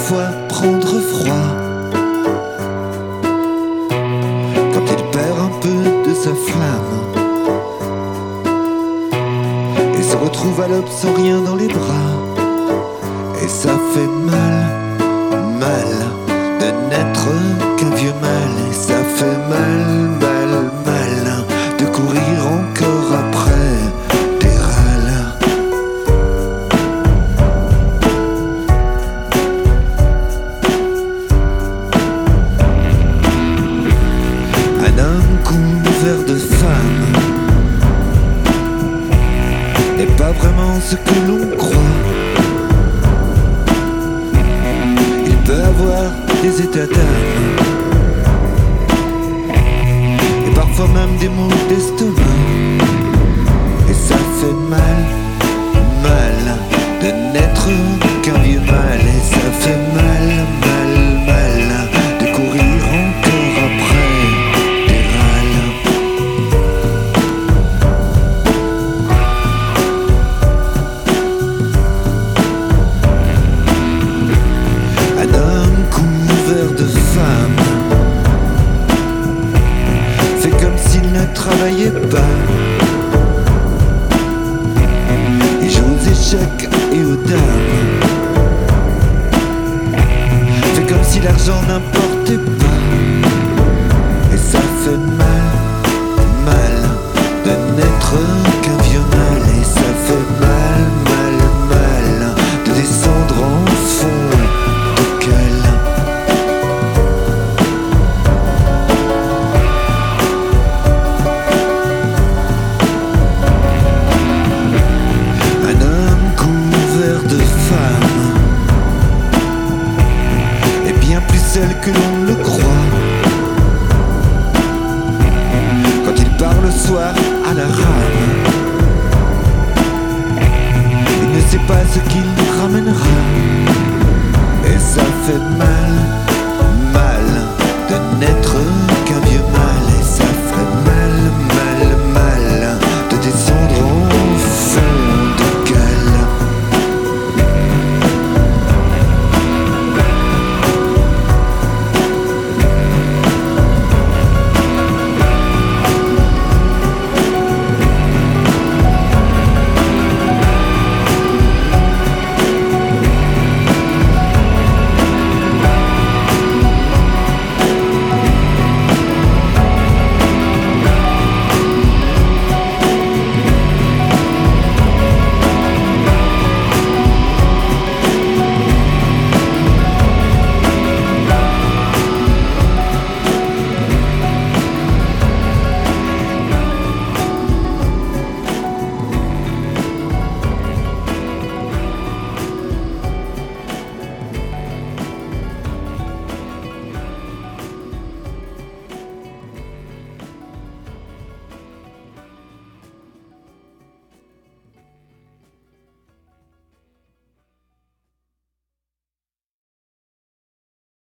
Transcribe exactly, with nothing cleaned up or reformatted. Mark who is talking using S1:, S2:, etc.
S1: parfois prendre froid quand il perd un peu de sa flamme et se retrouve à l'aube sans rien dans les bras. Et ça fait mal, mal de n'être qu'un vieux mal. Et ça fait mal, mal, mal de courir encore après des râles. Un homme couvert de femme n'est pas vraiment ce que l'on croit. Il peut avoir des états d'âme et parfois même des maux d'estomac. Et ça fait mal, mal de n'être qu'un vieux mal. Et ça fait mal, mal, mal de courir encore après des râles. Un homme couvert de femme fait comme s'il ne travaillait pas. Il joue aux échecs et aux dames, fait comme si l'argent n'importait pas. Et ça fait mal, mal de n'être qu'un vieux mal. Et ça fait mal, mal, mal de descendre en fond de cale. Un homme couvert de femme est bien plus seul que l'on ne le croit. Quand il part le soir à la rame, il ne sait pas ce qu'il ramènera. Et ça fait mal, mal de n'être